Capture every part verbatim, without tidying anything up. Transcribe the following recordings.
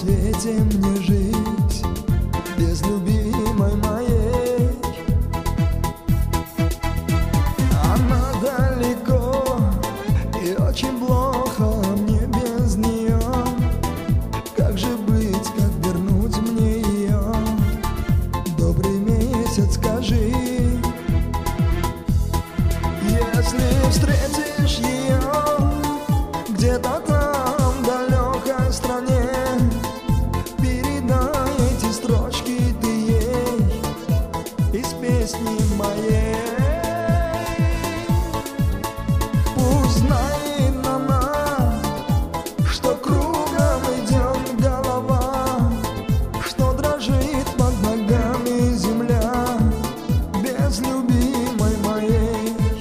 свете мне жить без любимой моей. Она далеко и очень плохо мне без нее. Как же быть, как вернуть мне ее? Добрый месяц, скажи. Если встретишь ее где-то там, в далекой стране, передай эти строчки ты ей из песни моей. Пусть знает она, что кругом идет голова, что дрожит под ногами земля без любимой моей.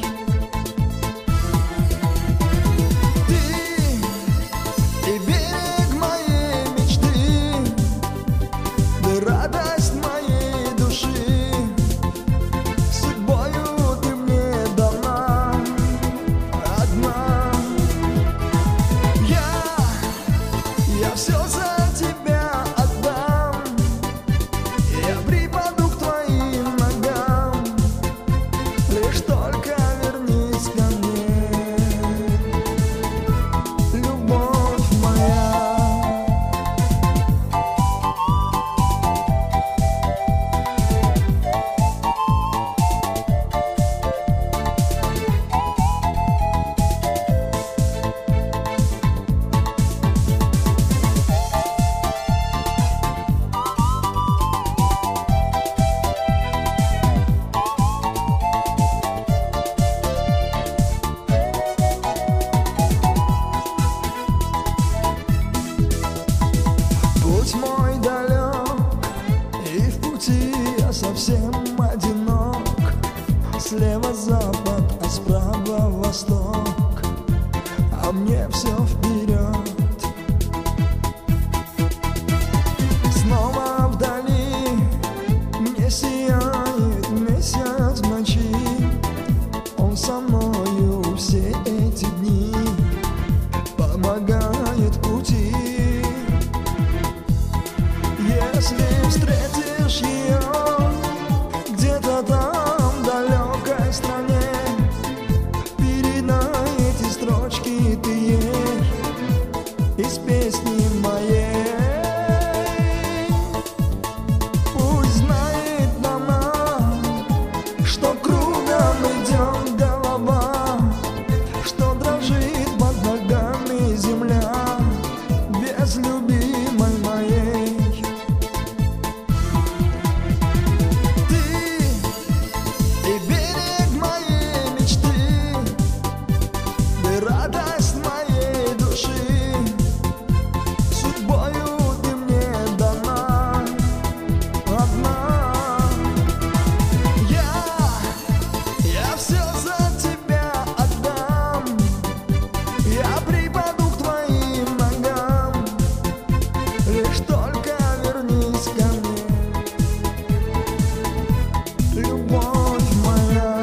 Радость моей души, судьбою ты мне дана одна. Я, я все за тебя отдам, я припаду к твоим ногам, лишь только вернись ко мне, любовь моя. Путь мой далек, и в пути я совсем одинок. Слева запад, а справа восток, а мне все вперед. Снова вдали мне сияет месяц в ночи. Он со мною все эти дни помогает в пути. Если встретишь ее где-то там, в далекой стране, передай эти строчки ты ей из песни моей. Пусть знает она, что кругом идет голова, что дрожит под ногами земля без любимой моей. Радость моей души, судьбою ты мне дана одна. Я, я все за тебя отдам, я припаду к твоим ногам, лишь только вернись ко мне, любовь моя.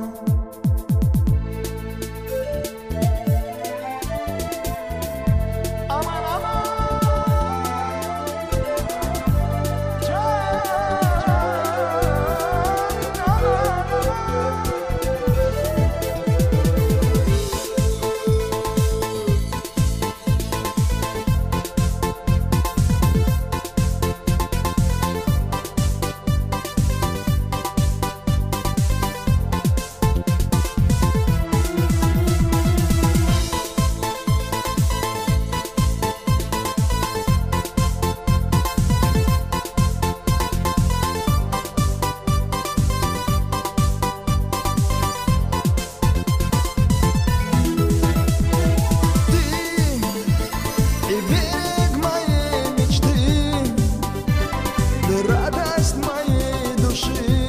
Радость моей души,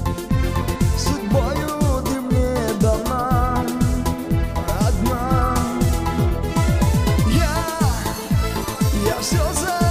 судьбою ты мне дана одна. Я, я все за